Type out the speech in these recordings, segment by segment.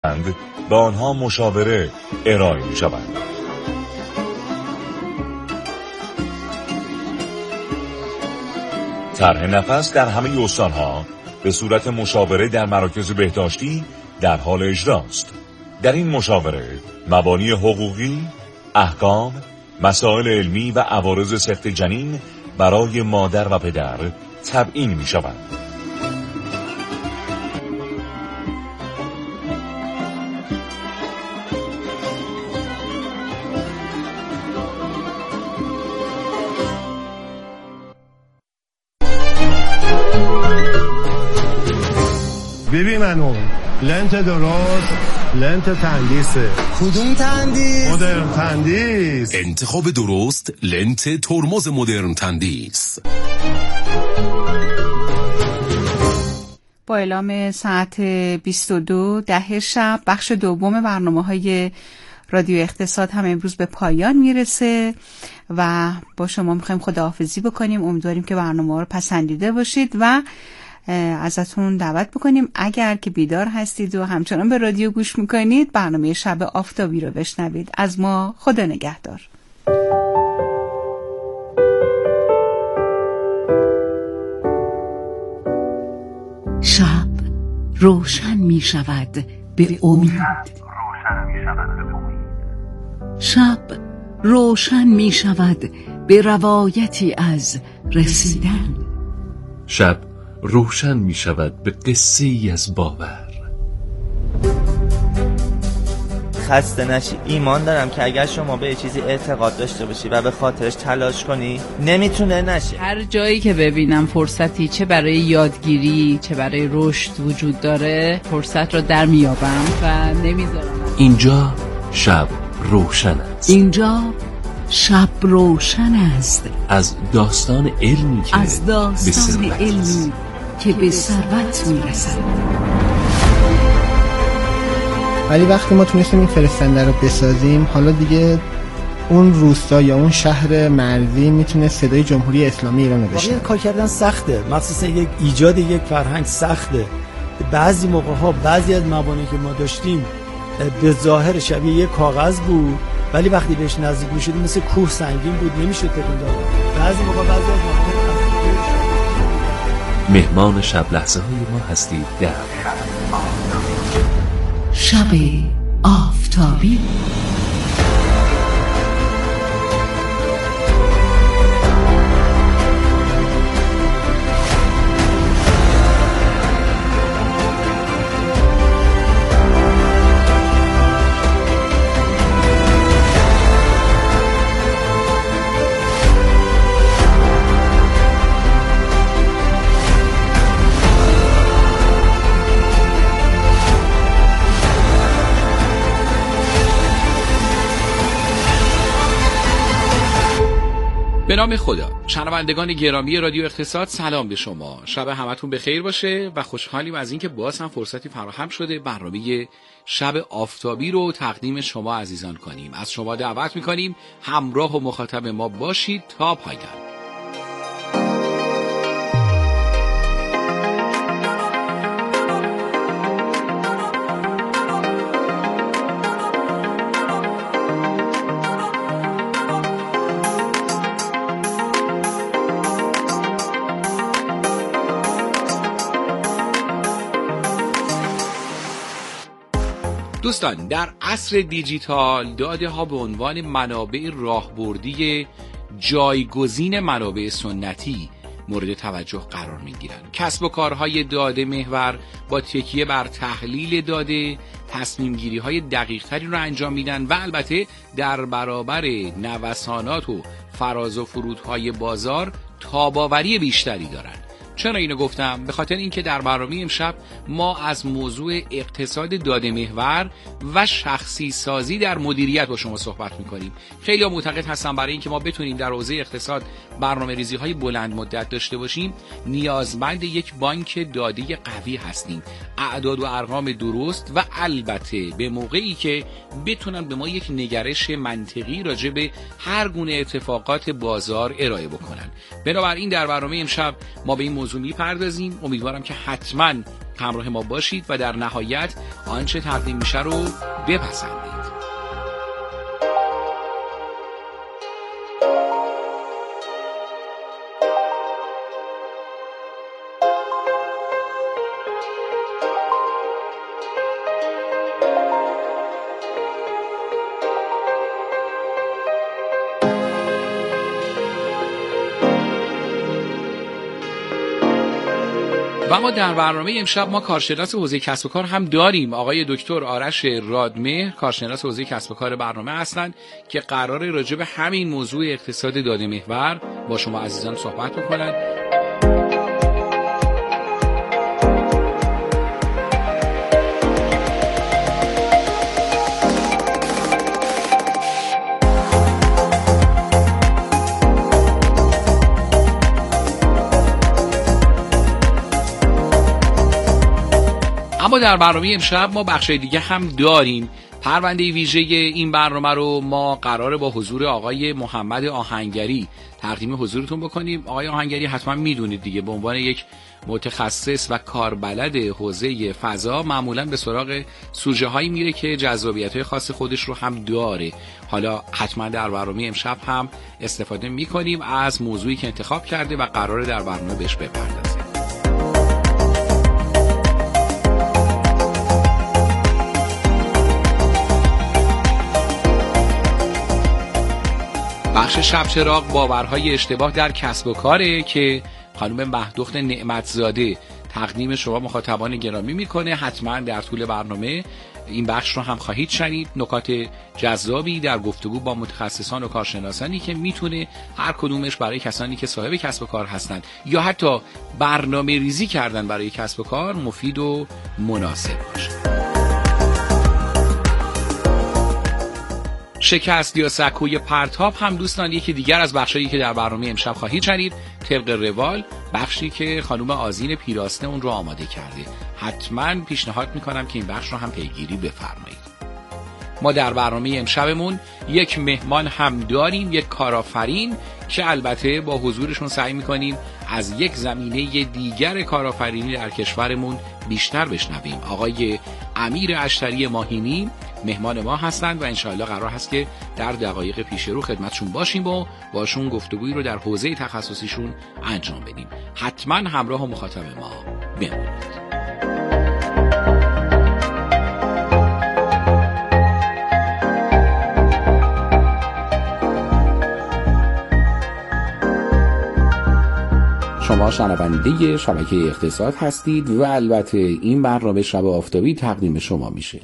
به آنها مشاوره ارائه می شود. طرح نفس در همه استانها به صورت مشاوره در مراکز بهداشتی در حال اجراست. در این مشاوره مبانی حقوقی، احکام، مسائل علمی و عوارض سقط جنین برای مادر و پدر تبیین می شود. ببین منو لنت درست، لنت تندیسه. کدوم تندیس؟ مدرن تندیس. انتخاب درست لنت ترمز مدرن تندیس. با اعلام ساعت 22:10 شب بخش دوم برنامه‌های رادیو اقتصاد هم امروز به پایان میرسه و با شما میخوایم خداحافظی بکنیم. امیدواریم که برنامه رو پسندیده باشید و ازتون دعوت بکنیم اگر که بیدار هستید و همچنان به رادیو گوش میکنید برنامه شب آفتابی رو بشنوید. از ما خدا نگهدار. شب روشن می شود به امید. شب روشن می شود به روایتی از رسیدن. شب روشن می شود به قصه‌ای از باور. خسته نشی. ایمان دارم که اگر شما به چیزی اعتقاد داشته باشی و به خاطرش تلاش کنی نمیتونه نشه. هر جایی که ببینم فرصتی چه برای یادگیری چه برای رشد وجود داره فرصت رو در میابم و نمیذارم. اینجا شب روشن است. اینجا شب روشن است. از داستان علمی که از داستان علمی که به ثروت میرسد. ولی وقتی ما تونستیم این فرستنده رو بسازیم حالا دیگه اون روستا یا اون شهر مرزی میتونه صدای جمهوری اسلامی ایران رو بشنوه. کار کردن سخته، مخصوصا یک ایجاد یک فرهنگ سخته. بعضی موقع‌ها بعضی از مبانی که ما داشتیم به ظاهر شبیه یک کاغذ بود ولی وقتی بهش نزدیک میشدیم مثل کوه سنگین بود، نمیشد تکون داد. بعضی موقع بعضی از مهمان شب لحظه های ما هستید در شب آفتابی. به نام خدا. شنوندگان گرامی رادیو اقتصاد سلام به شما. شب همتون بخیر باشه و خوشحالیم از اینکه باز هم فرصتی فراهم شده برنامه شب آفتابی رو تقدیم شما عزیزان کنیم. از شما دعوت میکنیم همراه و مخاطب ما باشید تا پایان. دوستان، در عصر دیجیتال داده ها به عنوان منابع راهبردی جایگزین منابع سنتی مورد توجه قرار می گیرند. کسب و کارهای داده محور با تکیه بر تحلیل داده تصمیم گیری های دقیق تری رو انجام میدن و البته در برابر نوسانات و فراز و فرودهای بازار تاباوری بیشتری دارند. چرا اینو گفتم؟ به خاطر اینکه در برنامه امشب ما از موضوع اقتصاد داده محور و شخصی سازی در مدیریت با شما صحبت میکنیم. خیلی ها معتقد هستن برای اینکه ما بتونیم در حوزه اقتصاد برنامه‌ریزی های بلند مدت داشته باشیم نیازمند یک بانک داده قوی هستیم، اعداد و ارقام درست و البته به موقعی که بتونن به ما یک نگرش منطقی راجع به هر گونه اتفاقات بازار ارائه بکنن. بنابراین در برنامه امشب ما به این موضوع میپردازیم. امیدوارم که حتما همراه ما باشید و در نهایت آنچه تقدیم میشه رو بپسندید. و اما در برنامه امشب ما کارشناس حوزه کسب و کار هم داریم. آقای دکتر آرش رادمهر کارشناس حوزه کسب و کار برنامه هستند که قراره راجع به همین موضوع اقتصاد داده محور با شما عزیزان صحبت بکنن. اما در برنامه امشب ما بخش دیگه هم داریم. پرونده ویژه این برنامه رو ما قراره با حضور آقای محمد آهنگری تقدیم حضورتون بکنیم. آقای آهنگری حتما میدونید دیگه، به عنوان یک متخصص و کاربلد حوزه فضا معمولا به سراغ سوژه هایی میره که جذابیت های خاص خودش رو هم داره. حالا حتما در برنامه امشب هم استفاده میکنیم از موضوعی که انتخاب کرده و قراره در برنامه بهش بپردازیم. بخش شب چراغ باورهای اشتباه در کسب و کاره که خانم مهدخت نعمتزاده تقدیم شما مخاطبان گرامی میکنه. حتما در طول برنامه این بخش رو هم خواهید شنید. نکات جذابی در گفتگو با متخصصان و کارشناسانی که میتونه هر کدومش برای کسانی که صاحب کسب و کار هستند یا حتی برنامه ریزی کردن برای کسب و کار مفید و مناسب باشه. شکست یا سکوی پرتاب هم دوستان یکی دیگر از بخشایی که در برنامه امشب خواهید شنید. طبق روال بخشی که خانم آذین پیراسته اون رو آماده کرده. حتما پیشنهاد میکنم که این بخش رو هم پیگیری بفرمایید. ما در برنامه امشبمون یک مهمان هم داریم، یک کارآفرین که البته با حضورشون سعی میکنیم از یک زمینه دیگر کارآفرینی در کشورمون بیشتر بشنویم. آقای امیر اشتری ماهینی مهمان ما هستند و انشاءالله قرار هست که در دقایق پیش رو خدمتشون باشیم و باشون گفتگویی رو در حوزه تخصصیشون انجام بدیم. حتما همراه و مخاطب ما بمونید. شما شنونده شبکه اقتصاد هستید و البته این برنامه شب آفتابی تقدیم شما میشه.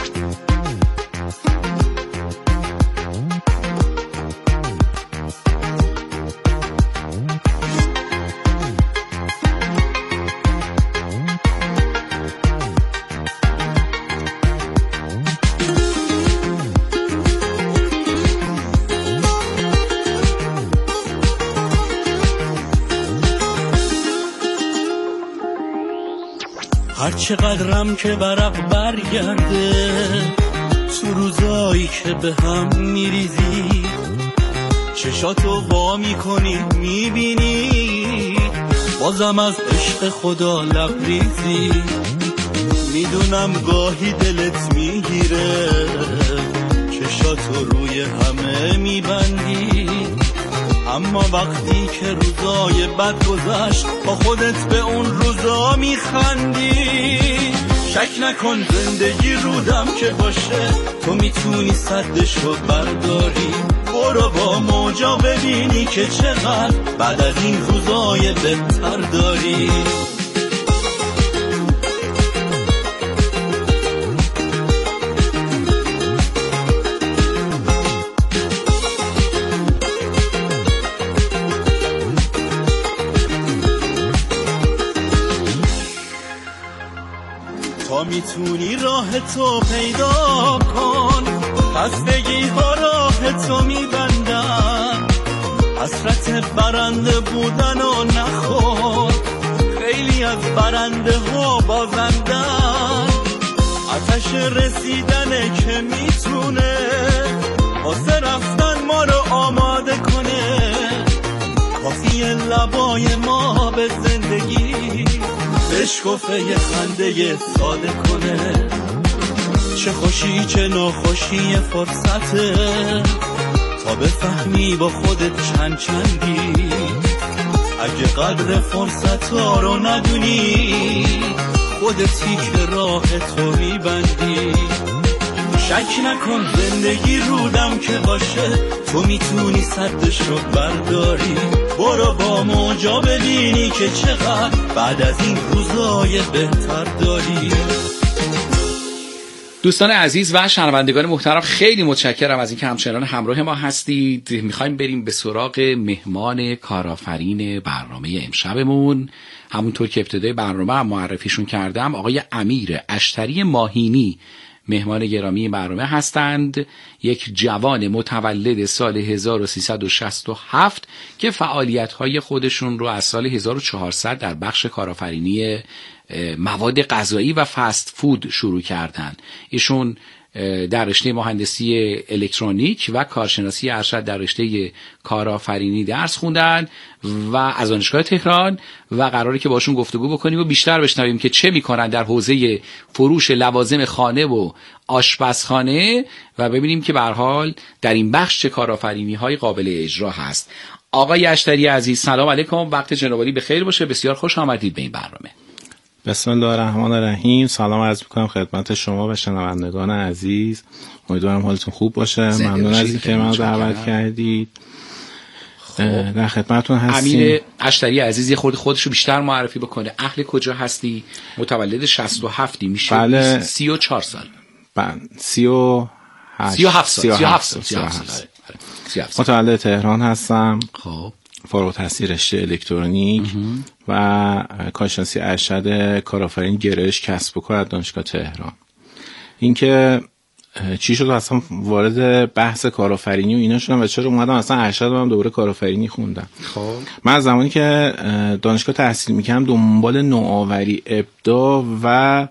هر چقدرم که ورق برگرده تو روزایی که به هم میریزی، چشاتو وا میکنی میبینی بازم از عشق خدا لبریزی. میدونم گاهی دلت میگیره چشاتو روی همه میبندی، اما وقتی که روزای بد گذشت با خودت به اون روزا میخندی. شک نکن زندگی رودم که باشه، تو میتونی سدشو برداری. برو با موجا ببینی که چقدر بعد از این روزای بهتر داری. میتونی راه تو پیدا کن، خستگی ها راه تو میبندن. حسرت برنده بودن و نخور، خیلی از برنده ها بازندن. آتش رسیدنه که میتونه واسه رفتن ما رو آماده کنه. کافیه لبای ما به زندگی بشکفه یه خنده ساده کنه. چه خوشی چه ناخوشی فرصته تا بفهمی با خودت چند چندی. اگه قدر فرصت ها رو ندونی خودتی که راه تو میبندی. شک نکن زندگی رودم که باشه، تو میتونی صدش رو برداری. برو با موجا ببینی که چقدر بعد از این روزای بهتر داری. دوستان عزیز و شنوندگان محترم، خیلی متشکرم از اینکه همچنان همراه ما هستید. میخوایم بریم به سراغ مهمان کارآفرین برنامه امشبمون. همونطور که ابتدای برنامه هم معرفیشون کردم، آقای امیر اشتری ماهینی مهمان گرامی برنامه هستند. یک جوان متولد سال 1367 که فعالیت‌های خودشون رو از سال 1400 در بخش کارآفرینی مواد غذایی و فست فود شروع کردن. ایشون در رشته مهندسی الکترونیک و کارشناسی ارشد در رشته کارآفرینی درس خوندن و از دانشگاه تهران، و قراره که باشون گفتگو بکنیم و بیشتر بشنویم که چه میکنن در حوزه فروش لوازم خانه و آشپزخانه و ببینیم که به هر حال در این بخش چه کارآفرینی های قابل اجرا هست. آقای اشتری عزیز، سلام علیکم، وقت جناب عالی بخیر باشه. بسیار خوش آمدید به این برنامه. بسم الله الرحمن الرحیم. سلام عرض می‌کنم خدمت شما و شنوندگان عزیز. امیدوارم حالتون خوب باشه. ممنون از اینکه منو دعوت کردید. در خدمتتون هستیم. امیر اشتری عزیز یه خورده خودشو بیشتر معرفی بکنه. اهل کجا هستی؟ متولد 67 میشه. بله. 34 سال. بله. 37 سال. متولد تهران هستم. خب. فارغ التحصیل رشته الکترونیک و کارشناسی ارشد کارآفرینی گرایش کسب و کار از دانشگاه تهران. اینکه چی شد اصلا وارد بحث کارآفرینی و اینا شدم و چرا اومدم اصلا ارشد هم دوباره کارآفرینی خوندم. خب من از زمانی که دانشگاه تحصیل میکردم دنبال نوآوری، ابداع و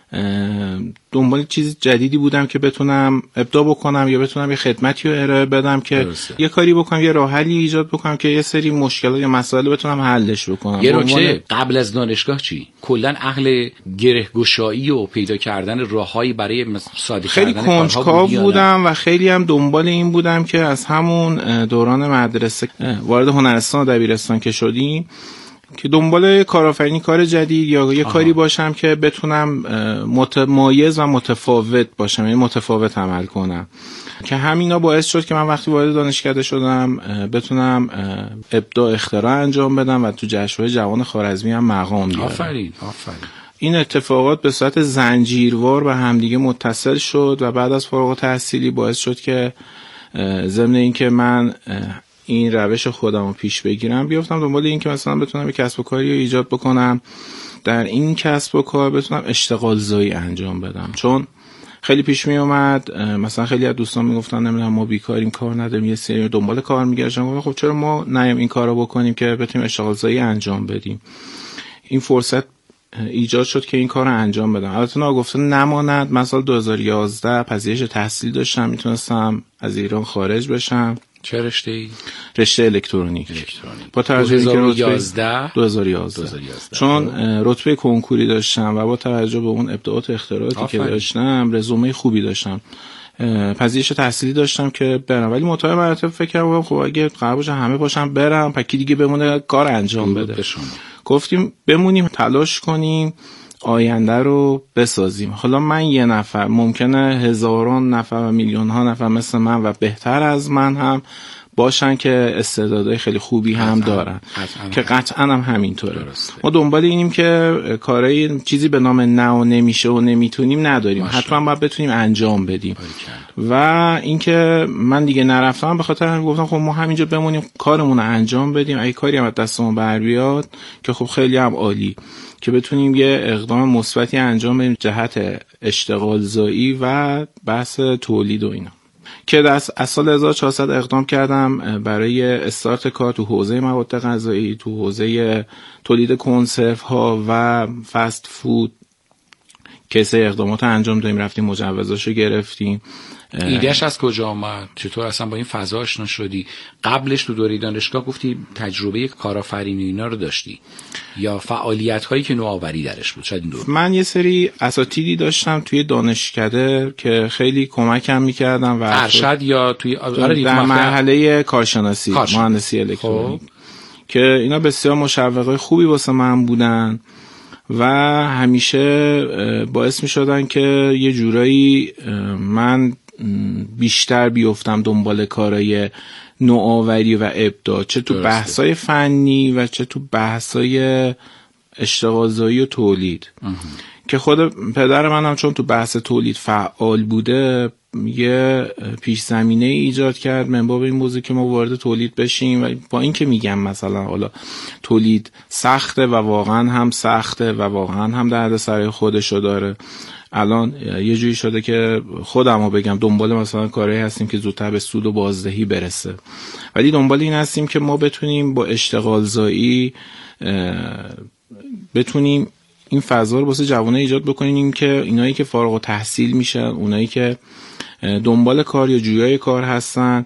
دنبال چیز جدیدی بودم که بتونم ابداع بکنم یا بتونم یه خدمتی رو ارائه بدم که یه کاری بکنم، یه راه حلی ایجاد بکنم که یه سری مشکلات یا مسائل بتونم حلش بکنم. یه نکته قبل از دانشگاه چی؟ کلا اهل گره‌گشایی و پیدا کردن راههایی برای ساده خیلی کنجکاو بودم و خیلی هم دنبال این بودم که از همون دوران مدرسه وارد هنرستان و دبیرستان که شدیم که دنبال کارآفرینی، کار جدید یا یه کاری باشم که بتونم متمایز و متفاوت باشم، یعنی متفاوت عمل کنم، که همینا باعث شد که من وقتی وارد دانشکده شدم بتونم ابداع اختراع انجام بدم و تو جشنواره جوان خوارزمی هم مقام بیارم. آفرین. این اتفاقات به صورت زنجیروار به همدیگه متصل شد و بعد از فارغ التحصیلی باعث شد که ضمن اینکه من این روش خودم رو پیش بگیرم بیافتم دنبال این که مثلا بتونم یک کسب و کاری رو ایجاد بکنم، در این کسب و کار بتونم اشتغال زایی انجام بدم. چون خیلی پیش می اومد مثلا خیلی از دوستان میگفتن نمیدونم ما بیکاریم، کار نداریم، یه سری دنبال کار میگردیم. خب چرا ما نیم این کارو بکنیم که بتونیم اشتغال زایی انجام بدیم؟ این فرصت ایجاد شد که این کار رو انجام بدم. البته ناگفته نماند، من سال 2011 پذیرش تحصیل داشتم، میتونستم از ایران خارج بشم. چه رشته‌ای؟ رشته الکترونیک. با توجه به 2011 چون رتبه کنکوری داشتم و با توجه به اون ابداعات و اختراعاتی که داشتم رزومه خوبی داشتم، پذیرش تحصیلی داشتم که برم، ولی مطابق مراتب فکر کردم خب اگه قرار باشه همه باشم برم، پکی دیگه بمونه کار انجام بده. گفتیم بمونیم تلاش کنیم آینده رو بسازیم. حالا من یه نفر، ممکنه هزاران نفر و میلیون ها نفر مثل من و بهتر از من هم باشن که استعدادهای خیلی خوبی هم دارن که قطعا هم همینطوره. ما دنبال اینیم که کارهای چیزی به نام نه و نمیشه و نمیتونیم نداریم، حتما باید بتونیم انجام بدیم. و اینکه من دیگه نرفتم به خاطر همین گفتم خب ما همینجا بمونیم کارمون رو انجام بدیم، اگه کاری هم از دستمون بر بیاد که خب خیلی هم عالی، که بتونیم یه اقدام مثبتی انجام بدیم جهت اشتغال زایی و بحث تولید و اینا. که از سال 1400 اقدام کردم برای استارت کار تو حوزه مواد غذایی، تو حوزه تولید کنسرو ها و فست فود، کیسه اقدامات انجام دادیم، رفتیم مجوزاشو گرفتیم. ایدهش از کجا آمد؟ چطور اصلا با این فضا آشنا شدی؟ قبلش تو دوره دانشگاه گفتی تجربه کارآفرینی اینا رو داشتی یا فعالیت هایی که نوآوری درش بود؟ شاید این دور. من یه سری اساتیدی داشتم توی دانشکده که خیلی کمکم میکردن و ارشد یا توی در مرحله کارشناسی مهندسی الکترونیک که اینا بسیار مشوقای خوبی واسه من بودن و همیشه باعث می شدن که یه جورایی من بیشتر بیفتم دنبال کارهای نوآوری و ابداع، چه تو بحثای فنی و چه تو بحثای اشتغالزایی و تولید. که خود پدر منم چون تو بحث تولید فعال بوده یه پیش زمینه ایجاد کرد من باب این موضوع که ما وارد تولید بشیم. و با این که میگم مثلا حالا تولید سخته و واقعا هم سخته و واقعا هم دردسرای خودشو داره. الان یه جوری شده که خودمو بگم دنبال مثلا کارهایی هستیم که زودتر به سود و بازدهی برسه، ولی دنبال این هستیم که ما بتونیم با اشتغالزایی بتونیم این فضا رو واسه جوانه ایجاد بکنیم که اینایی که فارغ التحصیل میشن، اونایی که دنبال کار یا جویای کار هستن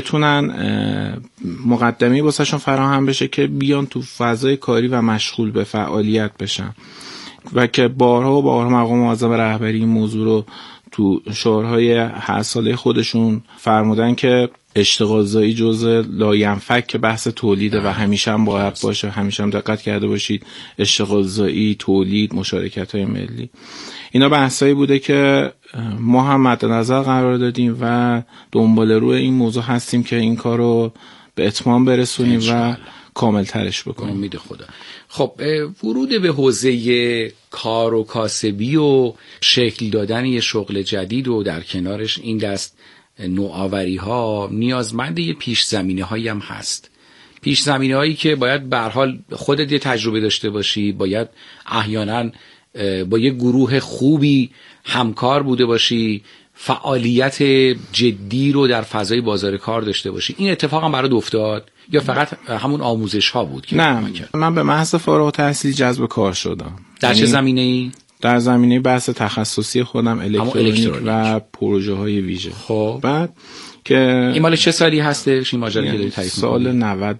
بتونن مقدمه واسهشون فراهم بشه که بیان تو فضای کاری و مشغول به فعالیت بشن. و که بارها و بارها مقام معظم رهبری این موضوع رو تو شعارهای هر ساله خودشون فرمودن که اشتغالزایی جزء لاینفک بحث تولیده و همیشه هم باید باشه. همیشه هم دقت کرده باشید اشتغالزایی، تولید، مشارکت‌های ملی، اینا بحثایی بوده که ما هم مد نظر قرار دادیم و دنبال روی این موضوع هستیم که این کار رو به اتمام برسونیم و کامل ترش بکنیم. امید خدا. خب ورود به حوزه کار و کاسبی و شکل دادن یه شغل جدید و در کنارش این دست نوآوری ها نیازمند یه پیش زمینه هایی هم هست. پیش زمینه هایی که باید به هر حال خودت یه تجربه داشته باشی، باید احیانا با یه گروه خوبی همکار بوده باشی، فعالیت جدی رو در فضای بازار کار داشته باشی. این اتفاق هم برات افتاد یا فقط همون آموزش ها بود که نه من به محض فارغ التحصیلی جذب کار شدم. در چه زمینه‌ای؟ در زمینه بحث تخصصی خودم، الکترونیک و پروژه های ویژه. خب بعد که این مال چه سالی هستش این ماجرا که داری تعریف می‌کنی؟ سال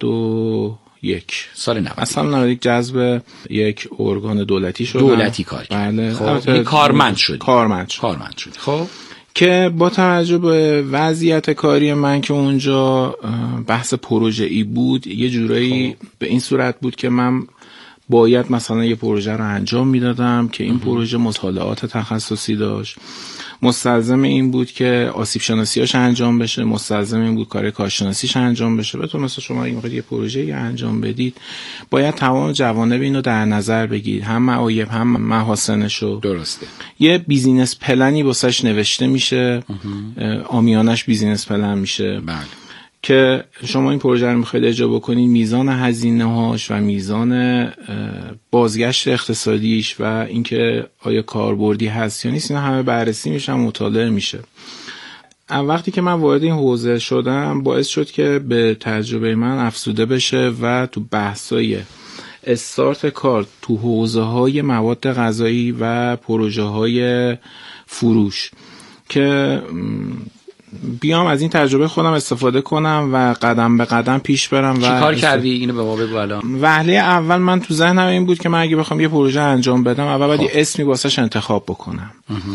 91. سال 90. اصلا 91 جذب یک ارگان دولتی شدم. دولتی کار کرد. بله. خب کارمند شد. خب که با توجه به وضعیت کاری من که اونجا بحث پروژه ای بود، یه جورایی به این صورت بود که من باید مثلا یه پروژه رو انجام میدادم که این پروژه مطالعات تخصصی داشت، مستلزم این بود که آسیب شناسیاش انجام بشه، مستلزم این بود کار کارشناسیش انجام بشه. بهتون مثلا شما این موقع یه پروژه انجام بدید باید تمام جوانب اینو در نظر بگیرید، هم معایب هم محاسنشو. درسته. یه بیزینس پلنی واسش نوشته میشه، عامیانش بیزینس پلن میشه. بله. که شما این پروژه رو میخواید اجرا بکنید، میزان هزینه‌هاش و میزان بازگشت اقتصادیش و اینکه آیا کاربردی هست یا نیست، اینا همه بررسی میشه، مطالعه میشه. وقتی که من وارد این حوزه شدم باعث شد که به تجربه من افزوده بشه و تو بحثای استارت کار تو حوزه‌های مواد غذایی و پروژه‌های فروش که بیام از این تجربه خودم استفاده کنم و قدم به قدم پیش برم. و چی کار کردی؟ اینو به ما بگو الان. وهله اول من تو ذهنم این بود که من اگه بخوام یه پروژه انجام بدم اول باید یه اسمی واسش انتخاب بکنم،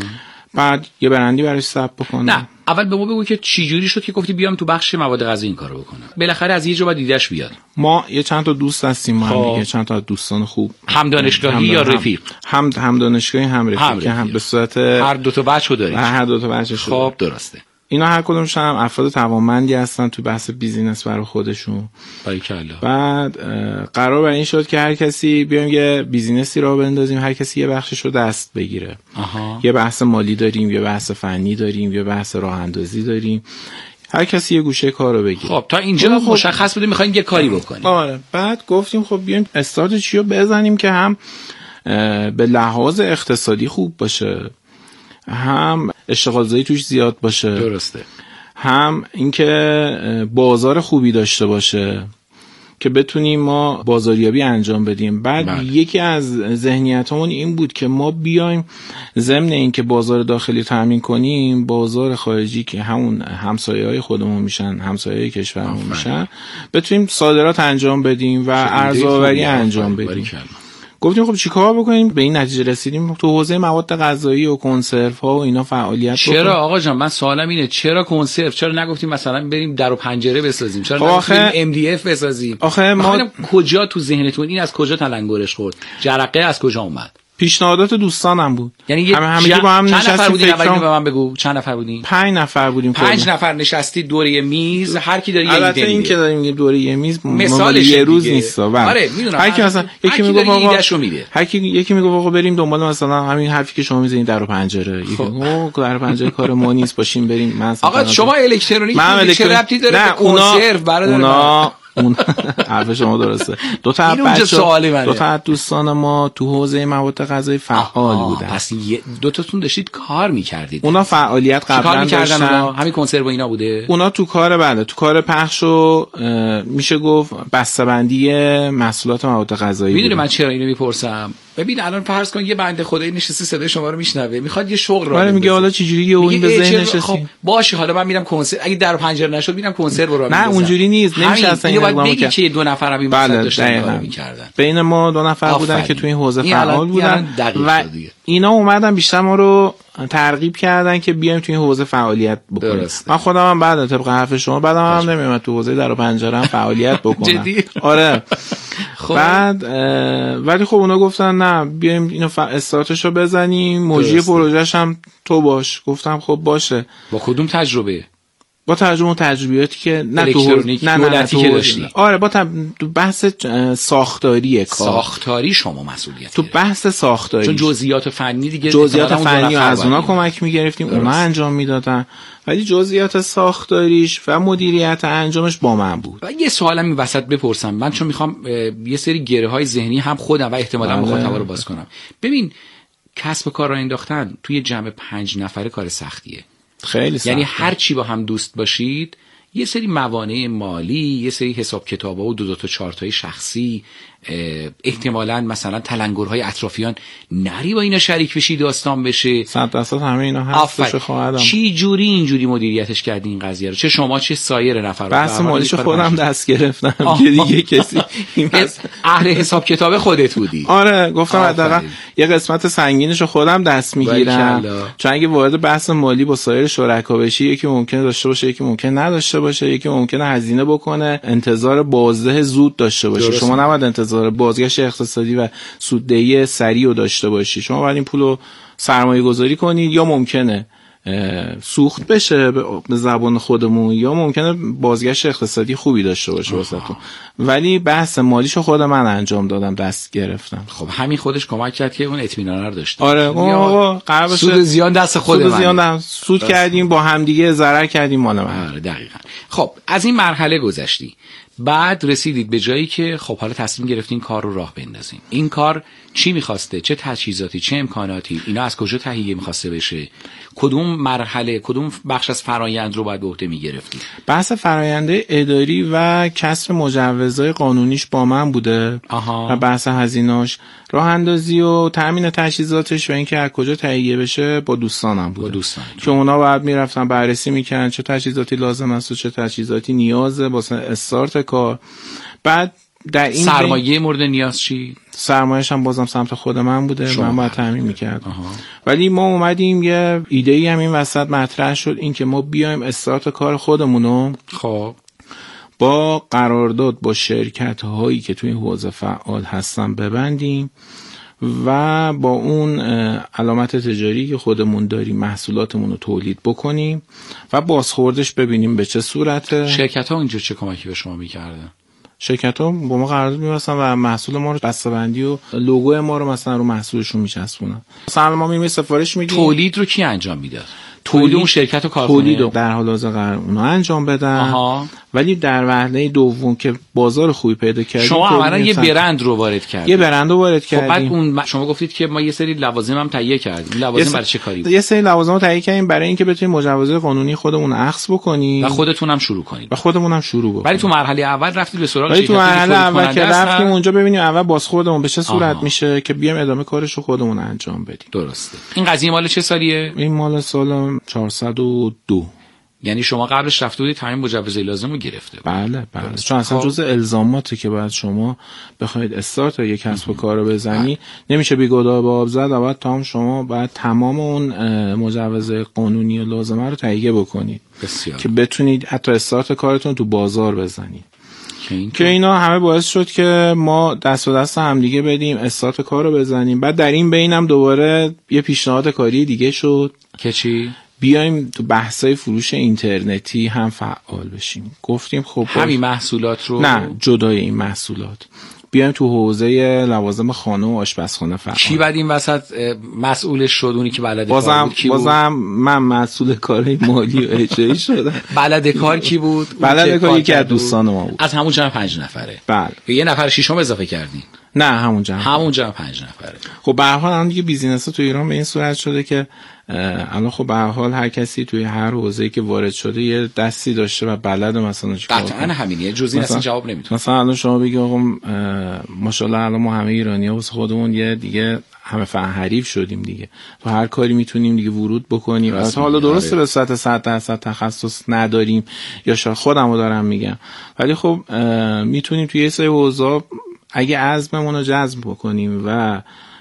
بعد یه برندی براش ثبت بکنم. نه اول به ما بگو که چی جوری شد که گفتی بیام تو بخش مواد غذایی این کارو بکنم؟ بالاخره از یه جا باید دیدش بیاد. ما یه چند تا دوست هستیم، ما دیگه چند تا دوستان خوب، هم دانشگاهی یا رفیق؟ هم دانشگاهی هم رفیق که هم به صورت هر دو تا بچه‌و داریم. هر دو تا بچه شد. خب درسته. اینا هر کدومشون هم افراد توانمندی هستن تو بحث بیزینس برای خودشون. باریکلا. بعد قرار بر این شد که هر کسی بیایم یه بیزینسی راه بندازیم، هر کسی یه بخشش رو دست بگیره. یه بحث مالی داریم، یه بحث فنی داریم، یه بحث راه اندازی داریم، هر کسی یه گوشه کارو بگیره. خب تا اینجا مشخص بوده می‌خوایم یه کاری بکنیم. آره. بعد گفتیم خب بیایم استارت چیو بزنیم که هم به لحاظ اقتصادی خوب باشه، هم اشتغالزایی توش زیاد باشه. درسته. هم اینکه بازار خوبی داشته باشه که بتونیم ما بازاریابی انجام بدیم. بعد یکی از ذهنیتمون این بود که ما بیایم ضمن اینکه بازار داخلی تامین کنیم، بازار خارجی که همون همسایه‌های خودمون میشن، همسایه‌های کشورمون میشن، بتونیم صادرات انجام بدیم و ارزآوری انجام بدیم. گفتیم خب چیکار بکنیم؟ به این نتیجه رسیدیم تو حوزه مواد غذایی و کنسرو ها و اینا فعالیت بکنیم. چرا آقا جان، من سوالم اینه چرا کنسرو؟ چرا نگفتیم مثلا بریم در و پنجره بسازیم؟ چرا نگفتیم MDF بسازیم؟ آخه ما کجا تو ذهنتون این از کجا تلنگرش خورد؟ جرقه از کجا اومد؟ پیشنهادات دوستانم بود. یعنی همه با هم نشستیم. چند نفر بودین؟ اولی به من بگو چند نفر بودین؟ 5 نفر بودیم. 5 نفر نشستید دور یه میز، هر کی داره یه ایده. البته این که داریم میگیم دور یه میز مثالش یه روز نیست. آره میدونم. هر کی مثلا یکی میگه آقا یکی میگه آقا بریم دنبال مثلا همین حرفی که شما میزنید در و پنجره. یکی اوه در و پنجره کار ما نیست، باشیم بریم. مثلا آقا شما الکترونیک چه ربطی داره به کنسرو برادر؟ اون حرف شما درسته. دو تا دوستان ما تو حوزه مواد غذایی فعال بودن. پس دو تاتون داشتید کار می‌کردید. اونا فعالیت قبلا داشتن. همین کنسرو اینا بوده. اونا تو کار بعده، تو کار پخش و میشه گفت بسته‌بندی محصولات مواد غذایی. میدونی من چرا اینو میپرسم؟ ببین الان فرض کن یه بنده خدایی نشسته صدای شما رو میشنوه، میخواد یه شغل رو میگه حالا چجوری یه این به ذهنش خب باشه حالا من میرم کنسرت، اگه در پنجره نشد میرم کنسرت رو نه اونجوری نیست، نمیشه اصلا این اقدام کرد. که دو نفر هم این وسط داشتن کار میکردن. بین ما 2 نفر بودن که تو این حوزه فعال بودن و اینا اومدن بیشتر ما رو ترغیب کردن که بیایم تو این حوزه فعالیت بکنیم. من خودم هم بعد طبق حرف شما بعدم هم نمیومد تو حوزه در و پنجره هم فعالیت بکنم. آره. بعد ولی خب اونا گفتن نه بیایم اینو استارتشو بزنیم، مجری پروژه‌ش هم تو باش. گفتم خب باشه. با کدوم تجربه؟ با تجربیاتی که نه دولتی که داشتی. آره با بحث ساختاری کار. ساختاری شما مسئولیت تو بحث ساختاری، چون جزئیات فنی دیگه جزئیات فنی از اونا کمک می‌گرفتیم، اونا انجام میدادن، ولی جزئیات ساختاریش و مدیریت انجامش با من بود. و یه سوالم این وسط بپرسم، من چون میخوام یه سری گره‌های ذهنی هم خودم و احتمالاً مخاطبا رو باز کنم. ببین کسب و کار را انداختن توی جمع 5 نفره کار سختیه. خیلی سخته. یعنی هر چی با هم دوست باشید یه سری موانع مالی، یه سری حساب کتابا و 2 تا 4 تای شخصی، احتمالاً مثلا تلنگرهای اطرافیان نری با اینا شریک بشی داستان بشه. 100% همه اینا هستش خواهدم. چی جوری اینجوری مدیریتش کردی این قضیه رو؟ چه شما چه سایر نفرا؟ بحث مالیش خودم دست گرفتم که دیگه کسی این اهل حساب کتاب خودت بودی. آره گفتم حداقل یه قسمت سنگینش رو خودم دست میگیرم، چون اگه وارد بحث مالی با سایر شرکا بشی یکی ممکنه داشته باشه یکی ممکنه نداشته باشه، یکی ممکنه هزینه بکنه انتظار بازده زود داشته باشه. شما نباید انتظار بازگشت اقتصادی و سوددهی سریع رو داشته باشی. شما باید این پولو سرمایه گذاری کنید، یا ممکنه سوخت بشه به زبان خودمون، یا ممکنه بازگشت اقتصادی خوبی داشته باشه واسهتون. ولی بحث مالیشو خود من انجام دادم، دست گرفتم. خب همین خودش کمک کرد که اون اطمینان رو داشته. آره آقا قرار باشه سود زیان دست خود من. سود کردیم با همدیگه، ضرر کردیم مال من. آره دقیقاً. خب از این مرحله گذشتی، بعد رسیدید به جایی که خب حالا تصمیم گرفتین کار رو راه بندازین. این کار چی میخواسته؟ چه تجهیزاتی، چه امکاناتی؟ اینا از کجا تهیه میخواسته بشه؟ کدوم مرحله، کدوم بخش از فرایند رو باید به عهده میگرفتید؟ بحث فراینده اداری و کسر مجوزهای قانونیش با من بوده. و بحث هزیناش، راه اندازی و تامین تجهیزاتش و اینکه از کجا تهیه بشه با دوستانم بوده. که اونا بعد میرفتن بررسی میکنن چه تجهیزاتی لازم است و چه تجهیزاتی نیازه واسه استارت کار. بعد در این سرمایه مورد نیاز چی؟ سرمایه‌اش هم بازم سمت خود من بوده، من باید تامین میکردم. ولی ما اومدیم یه ایده‌ای هم این وسط مطرح شد، این که ما بیایم استارت کار خودمونو خب با قرارداد با شرکت هایی که توی این حوزه فعال هستن ببندیم و با اون علامت تجاری که خودمون داریم محصولاتمون رو تولید بکنیم و بازخوردش ببینیم به چه صورته. شرکت ها اینجا چه کمکی به شما میکردن؟ شرکت ها با ما قرارداد می‌بستن و محصول ما رو بسته‌بندی و لوگو ما رو مثلا رو محصولشون میچسبونن. مثلا ما میریم سفارش میگیم. تولید رو کی انجام میداد؟ تولید اون شرکت و کارخونه تولید در حال حاضر قرار اونا انجام بدن. ولی در وهله دوم که بازار خوبی پیدا کردیم شما اولا یه برند رو وارد کردید. یه برند رو وارد کردیم. بعد اون شما گفتید که ما یه سری لوازم هم تهیه کردیم. لوازم برای چه کاری بود؟ یه سری لوازم رو تهیه کردیم برای اینکه بتونیم مجوزات قانونی خودمون اخذ بکنیم و خودتون هم شروع کنید. ولی تو مرحله اول رفتید به سراغ شرکتی. تو مرحله اول که رفتیم اونجا ببینیم اول بازخوردمون به چه صورت میشه که بیام ادامه کارش رو خودمون انجام بدیم. درسته. این قضیه مال چه سالیه؟ این مال سال 402. یعنی شما قبلش رفته بودید تمام مجوز لازم رو گرفته بود؟ بله. چون اصلا جزء الزاماتی که باید شما بخواید استارت یک کسب و کار رو بزنی نمیشه بیگدار به آب زد. بعد شما باید تمام اون مجوز قانونی و لازمه رو تهیه بکنید. بسیار. که بتونید حتی استارت کارتون تو بازار بزنید. که اینا همه باعث شد که ما دست به دست هم دیگه بدیم استارت کار رو بزنیم. بعد در این بینم دوباره یه پیشنهاد کاری دیگه شد که چی؟ بیایم تو بحثای فروش اینترنتی هم فعال بشیم. گفتیم خب همین محصولات رو؟ نه، جدای این محصولات بیایم تو حوزه لوازم خانه و آشپزخانه فعال. کی بعد این وسط مسئولش شد؟ اونی که بلد کار بود کی بود؟ بازم من مسئول کارهای مالی و اجرایی شدم. بلد کار کی بود؟ بلد کار یکی از دوستان ما بود. از همون جمع 5 نفره. بله. یه نفر ششم اضافه کردین؟ نه، همون جمع 5 نفره. خب به هر حال الان دیگه بیزینس‌ها تو ایران به این صورت شده که الان خب به هر حال هر کسی توی هر حوزه‌ای که وارد شده یه دستی داشته و بلد مثلا قطعاً همینه. جزئی اصلا جواب نمیده. مثلا الان شما بگی آقا ماشاءالله الان ما همه ایرانی‌ها واسه خودمون یه دیگه همه فن حریف شدیم دیگه. تو هر کاری میتونیم دیگه ورود بکنیم. حالا درسته به صورت 100% تخصص نداریم یا شاید خودمو دارم میگم، ولی خب میتونیم توی یه سری حوزه اگه عزممون رو جذب بکنیم و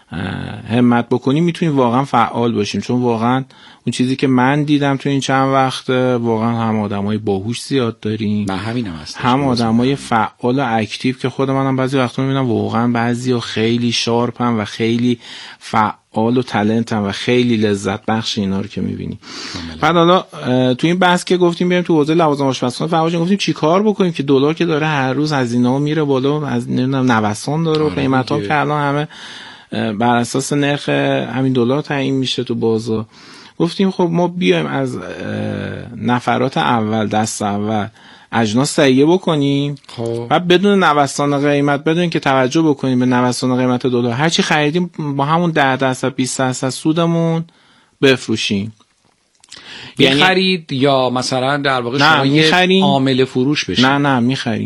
همت بکنیم میتونیم واقعا فعال باشیم. چون واقعا اون چیزی که من دیدم تو این چند وقت واقعا هم آدمای باهوش زیاد داریم، من همینم هستم، هم آدمای فعال و اکتیو که خود منم بعضی وقتا میبینم واقعا بعضیا خیلی شارپن و خیلی فعال و تالنتن و خیلی لذت بخش اینا رو که میبینی. بعد حالا تو این بحث که گفتیم بیایم تو حوزه لوازم آشپزخانه فعال باشیم، گفتیم چیکار بکنیم که دلار که داره هر روز هزینه‌ها میره بالا، از نمیدونم نوسان داره و قیمت‌ها که الان همه بر اساس نرخ همین دلار تعیین میشه تو بازار. گفتیم خب ما بیایم از نفرات اول دست اول اجناس تهیه بکنیم و بدون نوسان قیمت، بدون که توجه بکنیم به نوسان قیمت دلار، هر چی خریدیم با همون 10% 20% سودمون بفروشیم. یعنی خرید یا مثلا در واقع شما یه عامل فروش بشید؟ نه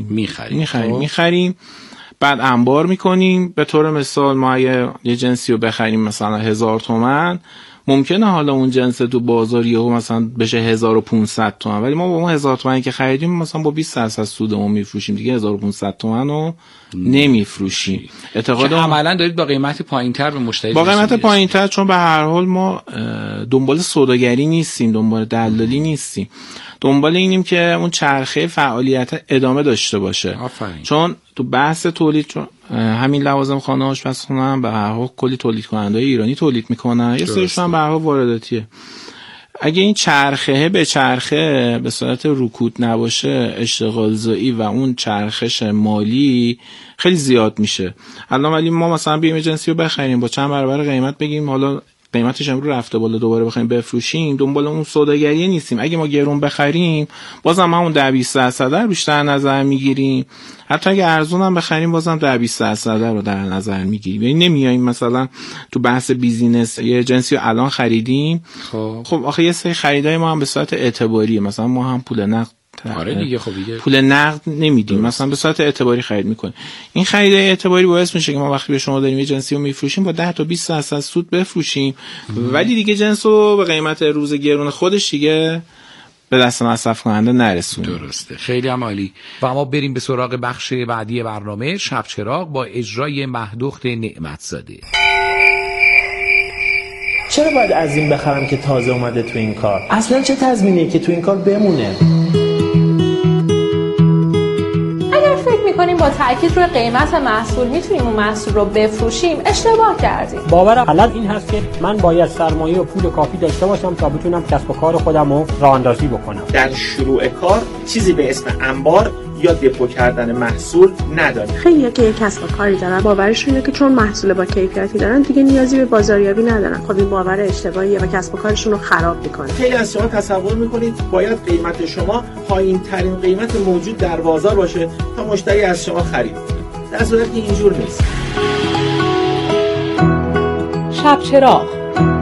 میخریم بعد انبار میکنیم. به طور مثال ما یه جنسی رو بخریم مثلا 1000 تومان، ممکنه حالا اون جنس تو بازار یهو مثلا بشه 1500 تومان، ولی ما با اون 1000 تومانی که خریدیم مثلا با 20% سودمون میفروشیم دیگه. 1500 تومان رو نمیفروشیم. اعتقاد عملا دارید با قیمت پایینتر به مشتری با قیمت پایینتر، چون به هر حال ما دنبال سوداگری نیستیم، دنبال دلالی نیستیم، دنبال اینیم که اون چرخه فعالیت ادامه داشته باشه. چون تو بحث تولید، چون همین لوازم خانه آشپزخونه هم به هر حال کلی تولید کننده ایرانی تولید میکنن، یه سریشون هم به هر حال وارداتیه. اگه این چرخه به چرخه به صورت رکود نباشه، اشتغال زایی و اون چرخش مالی خیلی زیاد میشه. الان ولی ما مثلا بیمه جنسی رو بخریم با چند برابر قیمت بگیم حالا قیمتش هم رو رفته بالا دوباره بخوایم بفروشیم، دنبال اون سوداگری نیستیم. اگه ما گرون بخریم بازم همون 10-20% بیشتر نظر میگیریم، حتی اگه ارزون هم بخریم بازم 10-20% رو در نظر میگیریم. یعنی نمیایم مثلا تو بحث بیزینس یه جنسی رو الان خریدیم، خب آخه یه سری خریدای ما هم به صورت اعتباریه، مثلا ما هم پول نقد دیگه خب دیگه پول نقد نمیدیم، مثلا به صورت اعتباری خرید میکنیم. این خرید اعتباری باعث میشه که ما وقتی به شما داریم یه جنسی رو میفروشیم با 10 تا 20% سود بفروشیم، ولی دیگه جنس رو به قیمت روز گرون خودش دیگه به دست مصرف کننده نرسونیم. درسته، خیلی هم عالی. و ما بریم به سراغ بخش بعدی برنامه، شب چراغ با اجرای مهدخت نعمتزاده. چرا باید از این بخرم که تازه اومده تو این کار؟ اصلا چه تضمینیه که تو این کار بمونه؟ می‌کنیم با تاکید روی قیمت محصول میتونیم اون محصول رو بفروشیم، اشتباه کردیم. باورم غلط این هست که من باید سرمایه و پول کافی داشته باشم تا بتونم کسب و کار خودم رو راه اندازی بکنم. در شروع کار چیزی به اسم انبار یا دپو کردن محصول نداره. خیلی‌ها که یک کسب و کاری دارن باورشون اینه که چون محصول با کیفیتی دارن دیگه نیازی به بازاریابی ندارن. خب این باور اشتباهیه و کسب و کارشون رو خراب میکنه. خیلی از شما تصور میکنید باید قیمت شما پایین ترین قیمت موجود در بازار باشه تا مشتری از شما خرید کنه. در صورتی که اینجور نیست. شب چراغ.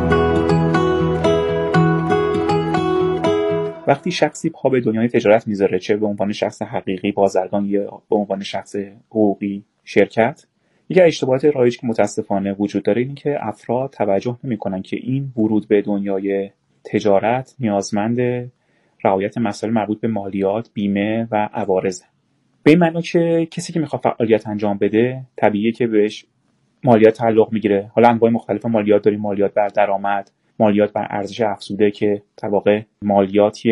وقتی شخصی پا به دنیای تجارت میذاره، چه به عنوان شخص حقیقی بازرگان یا به عنوان شخص حقوقی شرکت، یکی از اشتباهات رایجی که متاسفانه وجود داره اینه که افراد توجه نمی‌کنن که این ورود به دنیای تجارت نیازمند رعایت مسائل مربوط به مالیات، بیمه و عوارض. به این معنی که کسی که میخواد فعالیت انجام بده طبیعیه که بهش مالیات تعلق میگیره. حالا انواع مختلف مالیات داریم: مالیات بر درآمد، مالیات بر ارزش افزوده که در واقع مالیاتیه